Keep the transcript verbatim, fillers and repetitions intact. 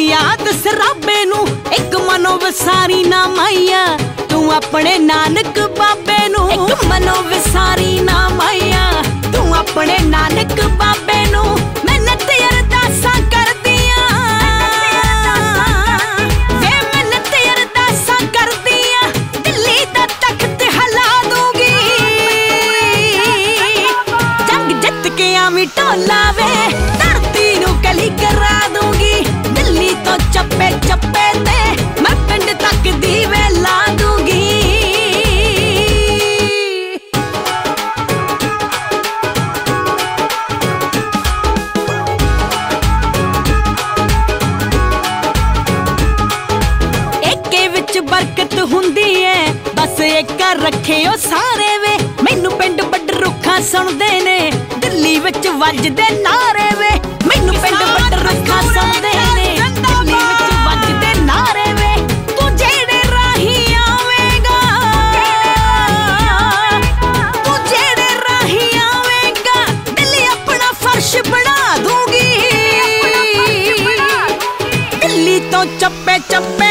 याद सराबे नू एक मनो विसारी ना माइया तू अपने नानक बाबे नू एक मनो विसारी ना माइया तू अपने नानक बाबे नू मेहनत अरदासां करदियां वे मेहनत अरदासां करदियां दिल्ली दा तख्त हिला दूंगी जंग जित के आवी ढोला वे धरती नू कली करा दूंगी दिल्ली तो चप्पे चप्पे ते मैं पिंड तक दीवे ला दूंगी एके विच बरकत हुंदी है बस एक रखे ओ सारे वे मैनू पिंड बड़ रुखा सुनदे ने दिल्ली विच वजदे नारे वे मैनू पिंड बड़ रुखा सुनदे ने दिल्ली विच वजदे नारे वे तू जेड़े राही आवेगा तू जेड़े राही आवेगा दिल्ली अपना फर्श बना दूंगी दिल्ली तो चप्पे चप्पे